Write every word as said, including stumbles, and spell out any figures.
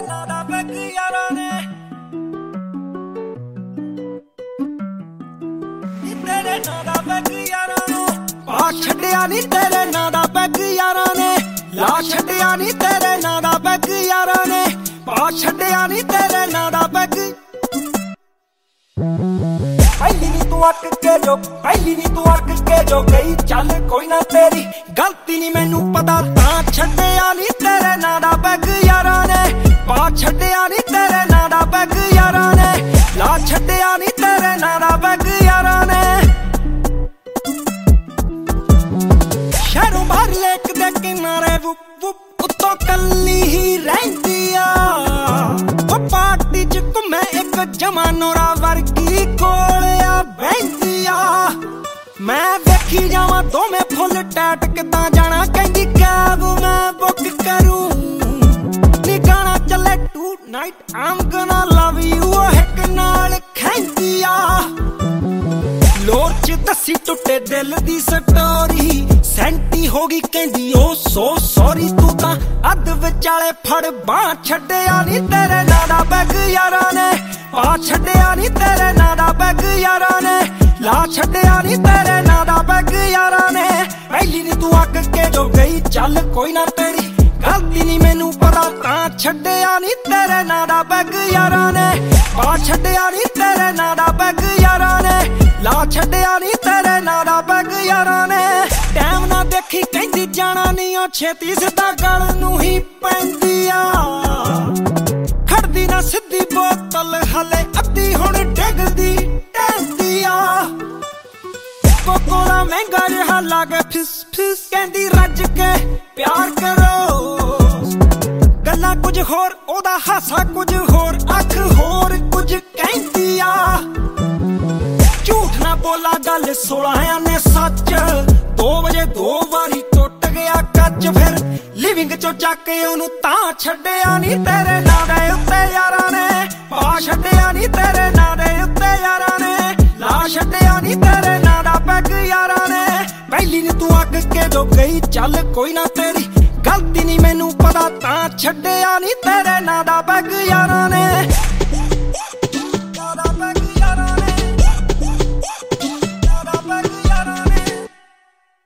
ਨਾਂ ਦਾ ਪੈਗ ਯਾਰਾਂ ਨੇ ਤੇਰੇ ਨਾਂ ਦਾ ਪੈਗ ਯਾਰਾਂ ਨੂੰ ਪਾ ਛੱਡਿਆ ਨੀ ਤੇਰੇ ਨਾਂ ਦਾ ਪੈਗ ਯਾਰਾਂ ਨੇ ਲਾ ਛੱਡਿਆ ਨੀ ਤੇਰੇ ਨਾਂ ਦਾ ਪੈਗ ਯਾਰਾਂ ਨੇ ਪਾ ਛੱਡਿਆ ਨੀ ਤੇਰੇ ਨਾਂ ਦਾ ਪੈਗ ਪਹਿਲੀ ਨੀ ਤੂੰ ਅੱਕ ਕੇ ਜੋ ਪਹਿਲੀ ਨੀ ਤੂੰ ਅੱਕ ਕੇ ਜੋ ਗਈ ਚੱਲ ਕੋਈ ਨਾ ਤੇਰੀ ਗਲਤੀ ਨੀ ਮੈਨੂੰ ਪਤਾ ਤਾਂ ਛੱਡਿਆ ਨੀ ਤੇਰੇ ਨਾਂ ਦਾ ਪੈਗ ਯਾਰਾਂ ਨੇ ਪਾ ਛੱਡਿਆ ਨੀ ਤੇਰੇ ਨਾਂ ਦਾ ਪੈਗ ਯਾਰਾਂ ਨੇ ਲਾ ਛੱਡਿਆ ਨੀ ਤੇਰੇ ਨਾਂ ਦਾ ਪੈਗ ਯਾਰਾਂ ਨੇ ਸ਼ਹਿਰੋਂ ਬਾਹਰ ਲੇਕ ਦੇ ਕਿਨਾਰੇ ਵੁੱਪ ਵੁੱਪ ਉੱਤੋਂ ਕੱਲੀ ਹੀ ਰਹਿੰਦੀ ਆ ਉਹ ਪਾਰਟੀ ਚ ਘੁੰਮੇ ਇੱਕ ਜਮਾ ਨੋਰਾ ਵਰਗੀ ਕੋਲ ਆ ਬਹਿੰਦੀ ਆ ਮੈਂ ਵੇਖੀ ਜਾਵਾਂ ਦੋਵੇਂ ਫੁੱਲ ਟੈਟ ਕਿੱਦਾਂ ਜਾਣਾ ਕਹਿੰਦੀ ਕੈਬ ਮੈਂ ਬੁੱਕ ਕਰੂੰ ਨੀ ਗਾਣਾ ਚੱਲੇ tonight I'm gonna love you ਉਹ ਇੱਕ ਨਾਲ ਖੈਂਦੀ ਆ ਲੋਰ ਚ ਦੱਸੀ ਟੁੱਟੇ ਦਿਲ ਦੀ ਸਟੋਰੀ ਸੈਂਟੀ ਹੋ ਗਈ ਕਹਿੰਦੀ ਓ ਸੋ ਸੌਰੀ ਤੂੰ ਤਾਂ ਅੱਧ ਵਿਚਾਲੇ ਫੜ ਬਾਂਹ ਛੱਡਿਆ ਨੀ ਤੇਰੇ ਨਾਂ ਦਾ ਪੈਗ ਯਾਰਾਂ ਨੇ ਪਾ ਛੱਡਿਆ ਨੀ ਤੇਰੇ ਨਾਂ ਦਾ ਪੈਗ ਯਾਰਾਂ ਨੇ ਲਾ ਛੱਡਿਆ ਨੀ ਤੇਰੇ ਨਾਂ ਦਾ ਪੈਗ ਯਾਰਾਂ ਨੇ ਪਹਿਲੀ ਨੀ ਤੂੰ ਅੱਕ ਕੇ ਜੋ ਗਈ ਚੱਲ ਕੋਈ ਨਾ ਤੇਰੀ ਗਲਤੀ ਨੀ ਮੈਨੂੰ ਪਤਾ ਤਾਂ ਛੱਡਿਆ ਨੀ ਤੇਰੇ ਨਾਂ ਦਾ ਪੈਗ ਯਾਰਾਂ ਨੇ ਪਾ ਛੱਡਿਆ ਨੀ ਤੇਰੇ ਨਾਂ ਦਾ ਪੈਗ ਯਾਰਾਂ ਨੇ ਲਾ ਛੱਡਿਆ ਨੀ ਤੇਰੇ ਨਾਂ ਦਾ ਪੈਗ ਯਾਰਾਂ ਨੇ ਟਾਈਮ ਨਾ ਦੇਖੀ ਕਹਿੰਦੀ ਜਾਣਾ ਨੀ ਉਹ ਛੇਤੀ ਸਿੱਧਾ ਗਲ ਨੂੰ ਹੀ ਪੈਂਦੀ ਆ ਖੜਦੀ ਨਾ ਸਿੱਧੀ ਬੋਤਲ ਹਲੇ ਅੱਧੀ ਹੁਣ ਡਿੱਗਦੀ ਟੈਂਦੀ ਆ ਕੋਕੋਲਾ ਮਹਿੰਗਾ ਜਿਹਾ ਲਾਗੇ ਫਿਸ ਫਿਸ ਕਹਿੰਦੀ ਰੱਜ ਕੇ ਪਿਆਰ ਕਰੋ ਗੱਲਾਂ ਕੁਝ ਹੋਰ ਉਹਦਾ ਹਾਸਾ ਕੁਝ ਹੋਰ ਅੱਖ ਹੋਰ ਕੁਝ ਕਹਿੰਦੀ ਆ ਝੂਠ ਨਾ ਬੋਲਾ ਗੱਲ ਸੋਲਾਂ ਨੇ ਸੱਚ ਦੋ ਵਜੇ ਦੋ ਵਾਰੀ ਟੁੱਟ ਗਿਆ ਕੱਚ ਫਿਰ ਲਿਵਿੰਗ ਚੋਂ ਚੱਕ ਕੇ ਉਹਨੂੰ ਤਾਂ ਛੱਡਿਆ ਨੀ ਤੇਰੇ ਨਾਂ ਦੇ ਉੱਤੇ ਯਾਰਾਂ ਨੇ ਪਾ ਛੱਡਿਆ ਨੀ ਤੇਰੇ ਨਾਂ ਦੇ ਉੱਤੇ ਯਾਰਾਂ ਨੇ ਲਾ ਛੱਡਿਆ ਨੀ ਤੇਰੇ ਨਾਂ ਦਾ ਪੈਗ ਯਾਰਾਂ ਨੇ ਪਹਿਲੀ ਨੀ ਤੂੰ ਅੱਕ ਕੇ ਜੋ ਗਈ ਚੱਲ ਕੋਈ ਨਾ ਤੇਰੀ ਗਲਤੀ ਨੀ ਮੈਨੂੰ ਪਤਾ ਤਾਂ ਛੱਡਿਆ ਨੀ ਤੇਰੇ ਨਾਂ ਦਾ ਪੈਗ ਯਾਰਾਂ ਨੇ